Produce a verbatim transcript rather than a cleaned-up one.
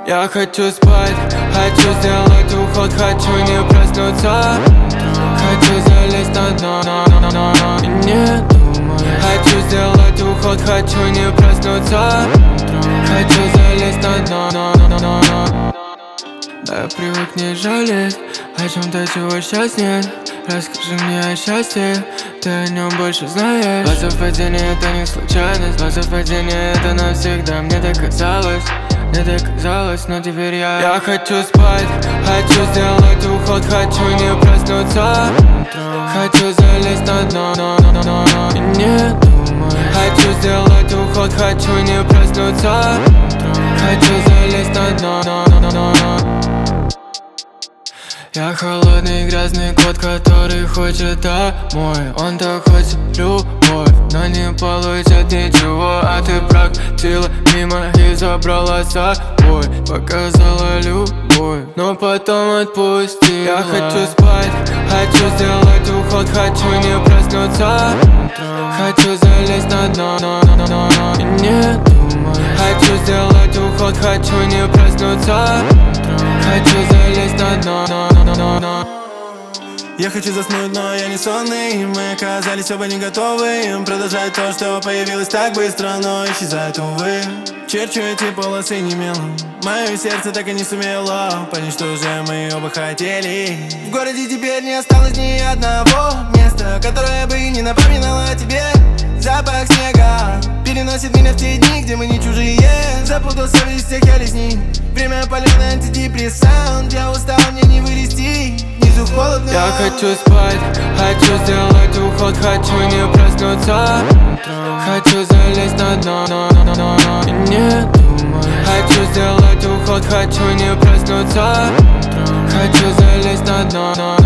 Я хочу спать, хочу сделать уход, хочу не проснуться. Хочу залезть на дно, на, на, на, на, на. И не думай. Хочу сделать уход, хочу не проснуться. Хочу залезть на дно, на, на, на, на, на. Да я привык не жалеть о чем-то, чего сейчас нет. Расскажи мне о счастье, ты о нем больше знаешь. Два совпадения это не случайность, два совпадения это навсегда. Мне так казалось, мне так казалось, но теперь я Я хочу спать, хочу сделать уход, хочу не проснуться. Хочу залезть на дно, на, на, на, на, на. И не думай. Хочу сделать уход, хочу не проснуться. Хочу залезть на дно, на, на, на, на, на. Я холодный грязный кот, который хочет домой. Он так хочет любовь, но не получит ничего. А ты прокатила мимо и забрала с собой. Показала любовь, но потом отпустила. Я хочу спать, хочу сделать уход, хочу не проснуться. Хочу залезть на дно, на, на, на, на, на. И не думай. Хочу сделать уход, хочу не проснуться. Хочу залезть на дно, на, на, на, на, на. Я хочу заснуть, но я не сонный. Мы оказались оба не готовы продолжать то, что появилось так быстро, но исчезает, увы. Черчу эти полосы не мелом. Мое сердце так и не сумело понять, что же мы оба хотели. В городе теперь не осталось ни одного места, которое бы не напоминало о тебе. Запах снега переносит меня в те дни, где мы не чужие. Запутался в листьях я лесник. Время полено антидепрессант. Я устал, мне не вылезти. Внизу холодно. Я хочу спать, хочу сделать уход, хочу не проснуться. Хочу залезть на дно, на, на, на, на, на. И не думай. Хочу сделать уход, хочу не проснуться. Хочу залезть на дно, на.